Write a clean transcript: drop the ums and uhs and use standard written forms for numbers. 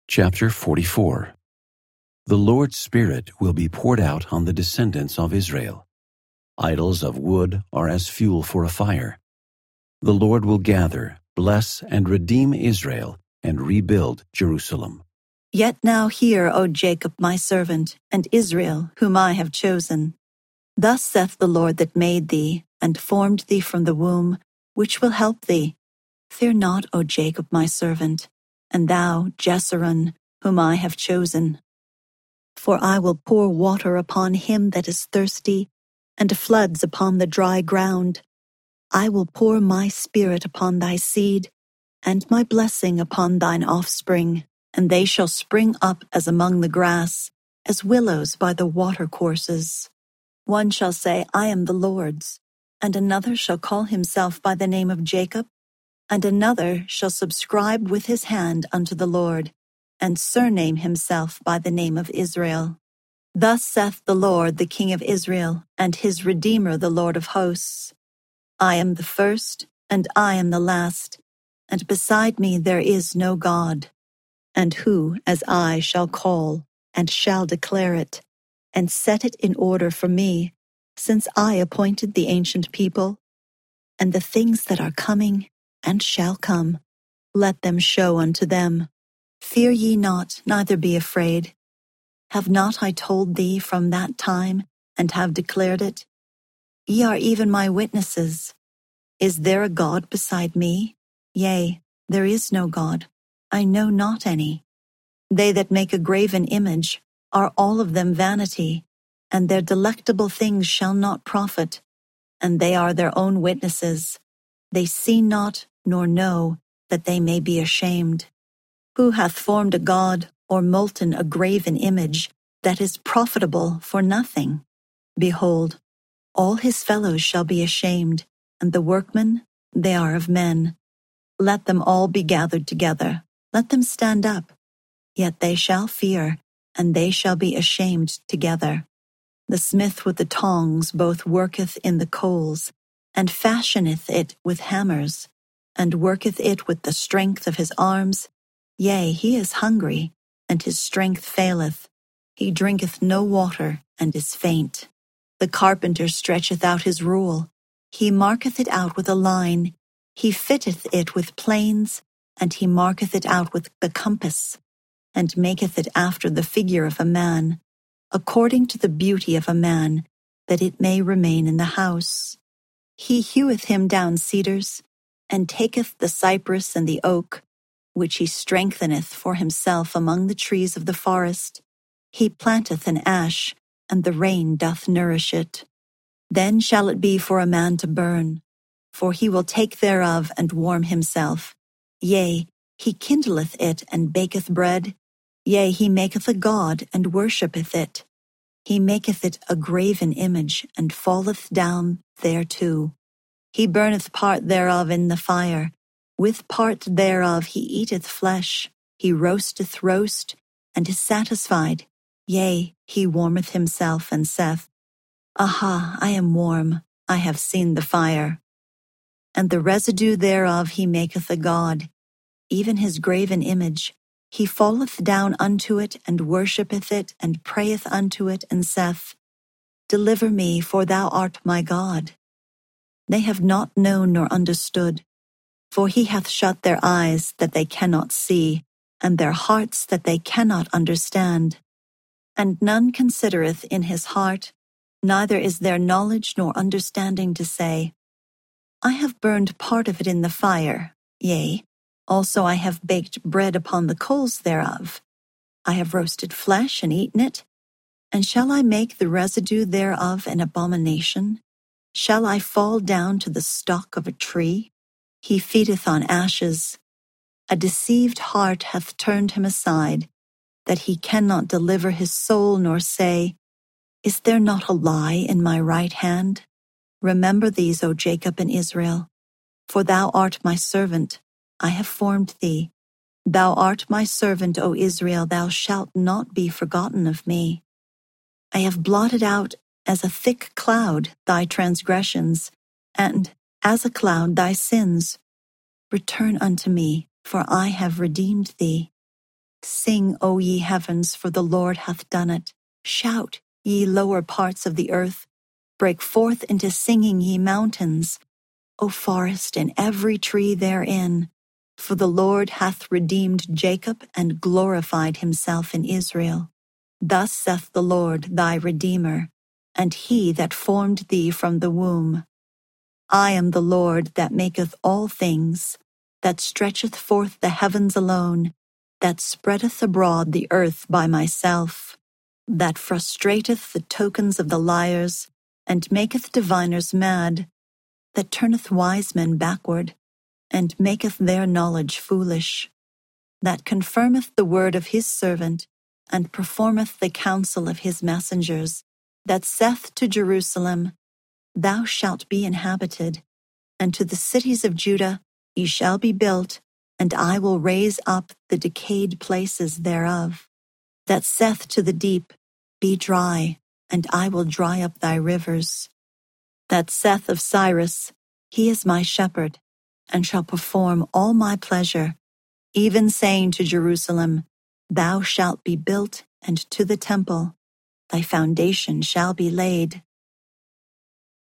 Chapter 44. The Lord's Spirit will be poured out on the descendants of Israel. Idols of wood are as fuel for a fire. The Lord will gather, bless, and redeem Israel, and rebuild Jerusalem. Yet now hear, O Jacob my servant, and Israel, whom I have chosen. Thus saith the Lord that made thee, and formed thee from the womb, which will help thee. Fear not, O Jacob my servant, and thou, Jeshurun, whom I have chosen. For I will pour water upon him that is thirsty, and floods upon the dry ground. I will pour my spirit upon thy seed, and my blessing upon thine offspring, and they shall spring up as among the grass, as willows by the watercourses. One shall say, I am the Lord's, and another shall call himself by the name of Jacob, and another shall subscribe with his hand unto the Lord, and surname himself by the name of Israel. Thus saith the Lord, the King of Israel, and his Redeemer, the Lord of hosts. I am the first, and I am the last, and beside me there is no God. And who, as I, shall call, and shall declare it, and set it in order for me, since I appointed the ancient people, and the things that are coming, and shall come, let them show unto them. Fear ye not, neither be afraid. Have not I told thee from that time, and have declared it? Ye are even my witnesses. Is there a God beside me? Yea, there is no God. I know not any. They that make a graven image are all of them vanity, and their delectable things shall not profit, and they are their own witnesses. They see not nor know that they may be ashamed. Who hath formed a god or molten a graven image that is profitable for nothing? Behold, all his fellows shall be ashamed, and the workmen, they are of men. Let them all be gathered together, let them stand up. Yet they shall fear, and they shall be ashamed together. The smith with the tongs both worketh in the coals, and fashioneth it with hammers, and worketh it with the strength of his arms. Yea, he is hungry, and his strength faileth. He drinketh no water, and is faint. The carpenter stretcheth out his rule. He marketh it out with a line. He fitteth it with planes, and he marketh it out with the compass, and maketh it after the figure of a man, according to the beauty of a man, that it may remain in the house. He heweth him down cedars, and taketh the cypress and the oak, which he strengtheneth for himself among the trees of the forest. He planteth an ash, and the rain doth nourish it. Then shall it be for a man to burn, for he will take thereof and warm himself. Yea, he kindleth it and baketh bread. Yea, he maketh a god and worshippeth it. He maketh it a graven image, and falleth down thereto. He burneth part thereof in the fire. With part thereof he eateth flesh. He roasteth roast, and is satisfied. Yea, he warmeth himself, and saith, Aha, I am warm, I have seen the fire. And the residue thereof he maketh a god, even his graven image. He falleth down unto it, and worshippeth it, and prayeth unto it, and saith, Deliver me, for thou art my God. They have not known nor understood, for he hath shut their eyes that they cannot see, and their hearts that they cannot understand. And none considereth in his heart, neither is there knowledge nor understanding to say, I have burned part of it in the fire, yea, also I have baked bread upon the coals thereof. I have roasted flesh and eaten it. And shall I make the residue thereof an abomination? Shall I fall down to the stalk of a tree? He feedeth on ashes. A deceived heart hath turned him aside, that he cannot deliver his soul nor say, Is there not a lie in my right hand? Remember these, O Jacob and Israel, for thou art my servant. I have formed thee. Thou art my servant, O Israel, thou shalt not be forgotten of me. I have blotted out as a thick cloud thy transgressions, and as a cloud thy sins. Return unto me, for I have redeemed thee. Sing, O ye heavens, for the Lord hath done it. Shout, ye lower parts of the earth. Break forth into singing, ye mountains. O forest and every tree therein. For the Lord hath redeemed Jacob and glorified himself in Israel. Thus saith the Lord thy Redeemer, and he that formed thee from the womb. I am the Lord that maketh all things, that stretcheth forth the heavens alone, that spreadeth abroad the earth by myself, that frustrateth the tokens of the liars, and maketh diviners mad, that turneth wise men backward, and maketh their knowledge foolish, that confirmeth the word of his servant, and performeth the counsel of his messengers, that saith to Jerusalem, Thou shalt be inhabited, and to the cities of Judah, Ye shall be built, and I will raise up the decayed places thereof, that saith to the deep, Be dry, and I will dry up thy rivers, that saith of Cyrus, He is my shepherd, and shall perform all my pleasure, even saying to Jerusalem, Thou shalt be built, and to the temple, thy foundation shall be laid.